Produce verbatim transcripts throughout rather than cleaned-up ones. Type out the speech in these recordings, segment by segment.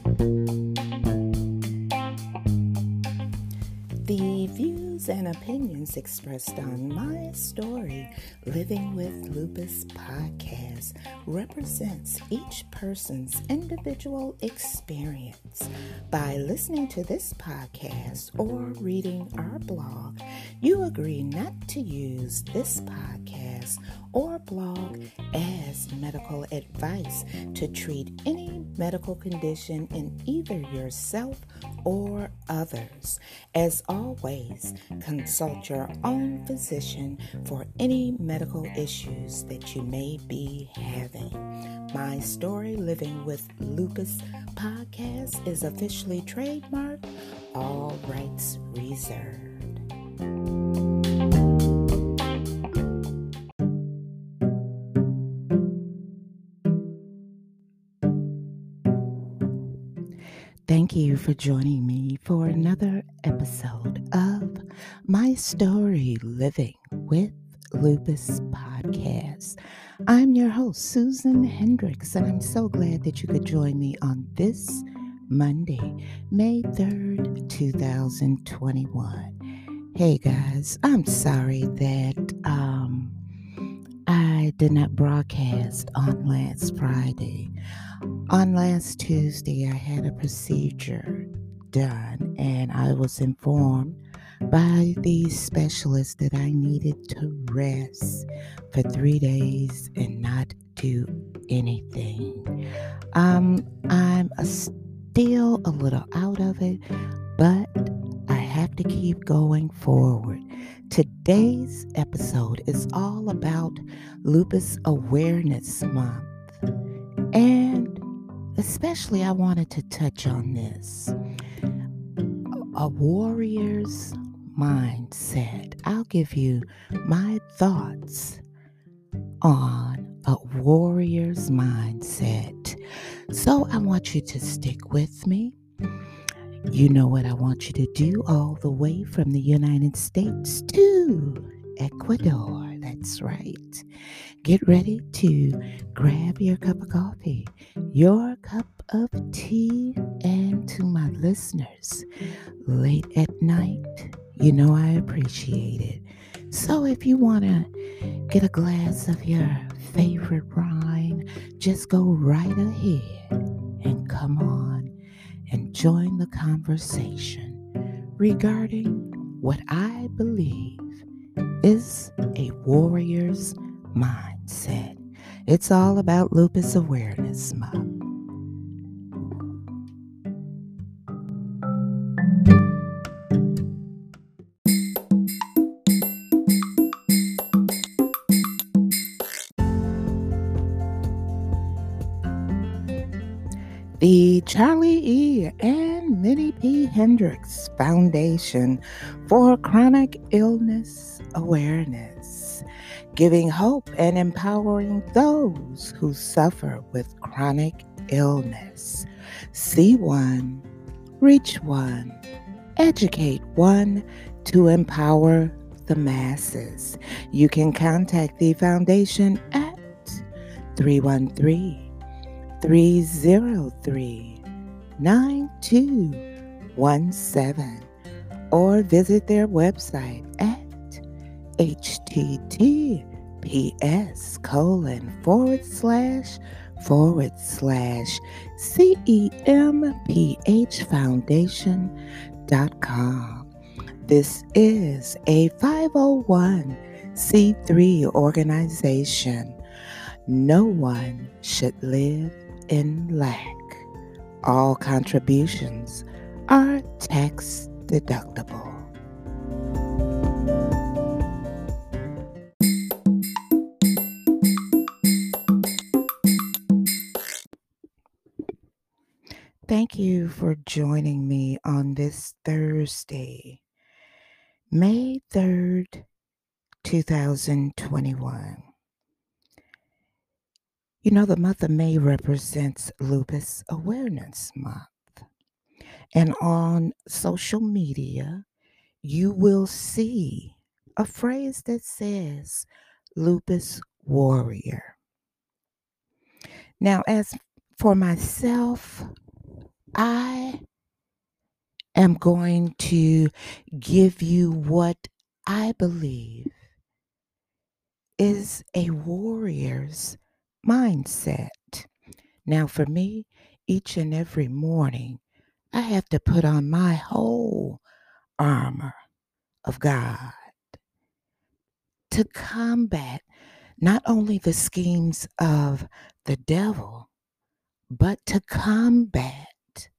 The views and opinions expressed on My Story Living with Lupus podcast represents each person's individual experience. By listening to this podcast or reading our blog, you agree not to use this podcast or blog as medical advice to treat any medical condition in either yourself or others. As always, consult your own physician for any medical issues that you may be having. My Story Living with Lupus podcast is officially trademarked, all rights reserved. Thank you for joining me for another episode of My Story Living with Lupus podcast. I'm your host, Susan Hendricks, and I'm so glad that you could join me on this Monday, May third, twenty twenty-one. Hey guys, I'm sorry that um, I did not broadcast on last Friday. On last Tuesday, I had a procedure done, and I was informed by the specialist that I needed to rest for three days and not do anything. Um, I'm a, still a little out of it, but I have to keep going forward. Today's episode is all about Lupus Awareness Month, and especially, I wanted to touch on this. A warrior's mindset. I'll give you my thoughts on a warrior's mindset. So I want you to stick with me. You know what I want you to do all the way from the United States to Ecuador. That's right. Get ready to grab your cup of coffee, your cup of tea, and to my listeners, late at night, you know I appreciate it. So if you want to get a glass of your favorite wine, just go right ahead and come on and join the conversation regarding what I believe is a warrior's mindset. It's all about Lupus Awareness Month. The Charlie E. and Minnie P. Hendricks Foundation for Chronic Illness Awareness, giving hope and empowering those who suffer with chronic illness. See one, reach one, educate one to empower the masses. You can contact the foundation at three one three, three zero three, nine two one seven or visit their website at https colon forward slash forward slash CEMPH foundation dot com. This is a five oh one c three organization. No one should live in lack. All contributions are tax deductible. Thank you for joining me on this Thursday, May third, twenty twenty-one. You know, the month of May represents Lupus Awareness Month. And on social media, you will see a phrase that says Lupus Warrior. Now, as for myself, I am going to give you what I believe is a warrior's mindset. Now, for me, each and every morning, I have to put on my whole armor of God to combat not only the schemes of the devil, but to combat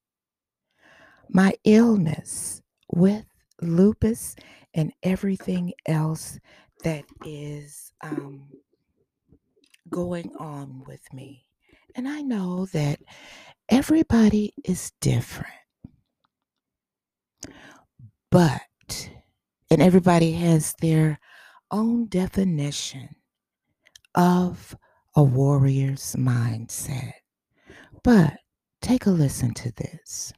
my illness with lupus and everything else that is um, going on with me. And I know that everybody is different, but, and everybody has their own definition of a warrior's mindset. But take a listen to this.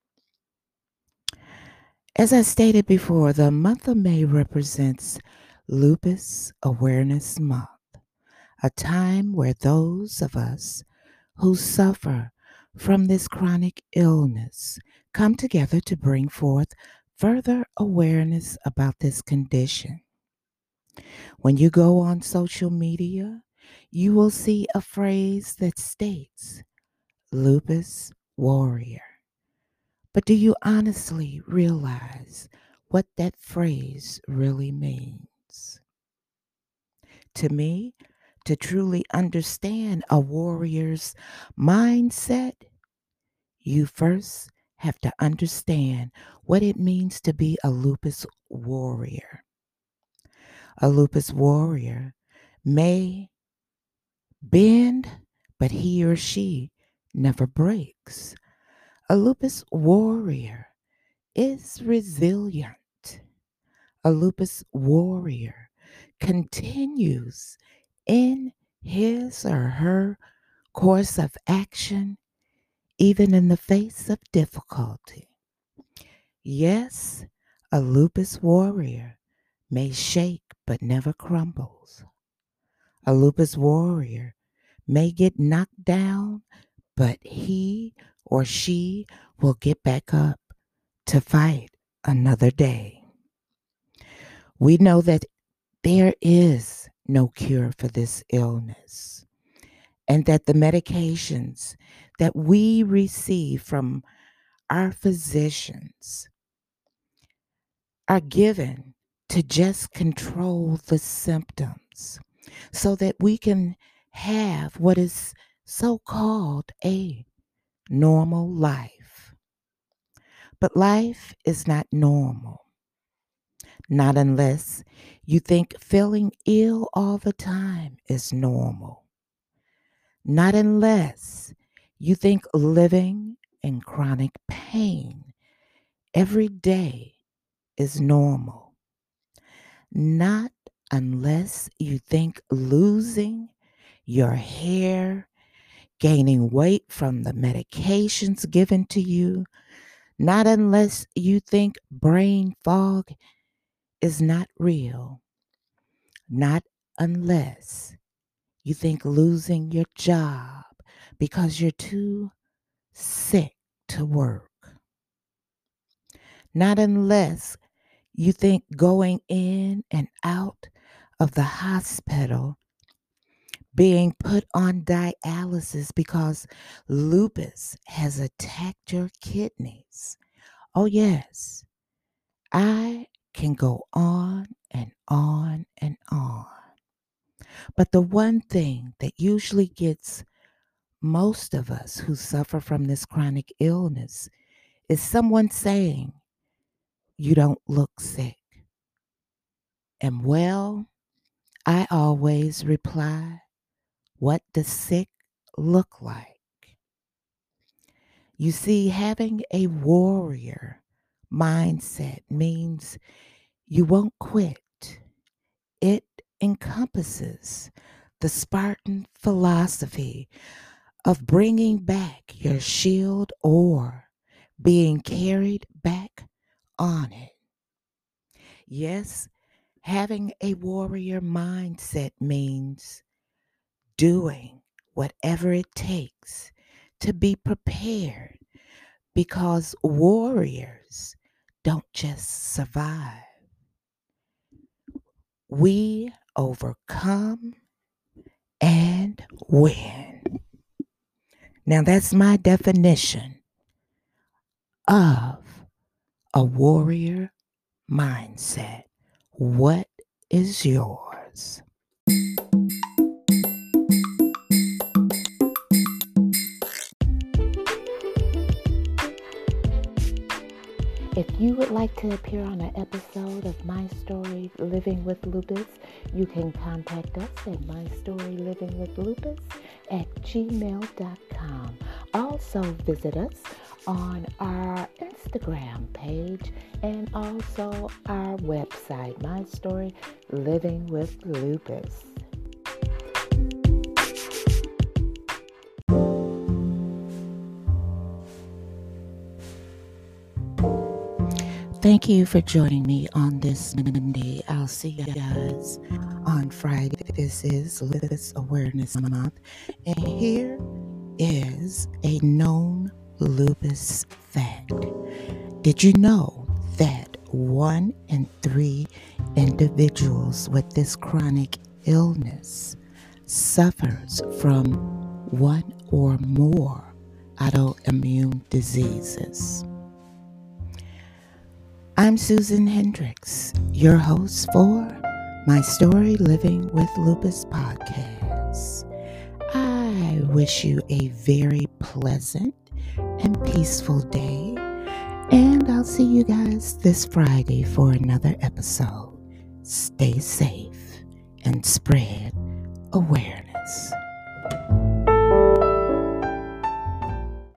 As I stated before, the month of May represents Lupus Awareness Month, a time where those of us who suffer from this chronic illness come together to bring forth further awareness about this condition. When you go on social media, you will see a phrase that states, Lupus Warrior. But do you honestly realize what that phrase really means? To me, to truly understand a warrior's mindset, you first have to understand what it means to be a lupus warrior. A lupus warrior may bend, but he or she never breaks. A lupus warrior is resilient. A lupus warrior continues in his or her course of action, even in the face of difficulty. Yes, a lupus warrior may shake but never crumbles. A lupus warrior may get knocked down, but he or she will get back up to fight another day. We know that there is no cure for this illness, and that the medications that we receive from our physicians are given to just control the symptoms so that we can have what is so called a normal life. But life is not normal. Not unless you think feeling ill all the time is normal. Not unless you think living in chronic pain every day is normal. Not unless you think losing your hair, gaining weight from the medications given to you, not unless you think brain fog is not real. Not unless you think losing your job because you're too sick to work. Not unless you think going in and out of the hospital, being put on dialysis because lupus has attacked your kidneys. Oh, yes, I can go on and on and on. But the one thing that usually gets most of us who suffer from this chronic illness is someone saying, you don't look sick. And well, I always reply, what does sick look like? You see, having a warrior mindset means you won't quit. It encompasses the Spartan philosophy of bringing back your shield or being carried back on it. Yes, having a warrior mindset means doing whatever it takes to be prepared, because warriors don't just survive, we overcome and win. Now, that's my definition of a warrior mindset. What is yours? If you would like to appear on an episode of My Story Living with Lupus, you can contact us at mystorylivingwithlupus at gmail dot com. Also visit us on our Instagram page and also our website, My Story Living with Lupus. Thank you for joining me on this Monday. I'll see you guys on Friday. This is Lupus Awareness Month, and here is a known lupus fact. Did you know that one in three individuals with this chronic illness suffers from one or more autoimmune diseases? I'm Susan Hendricks, your host for My Story Living with Lupus podcast. I wish you a very pleasant and peaceful day, and I'll see you guys this Friday for another episode. Stay safe and spread awareness.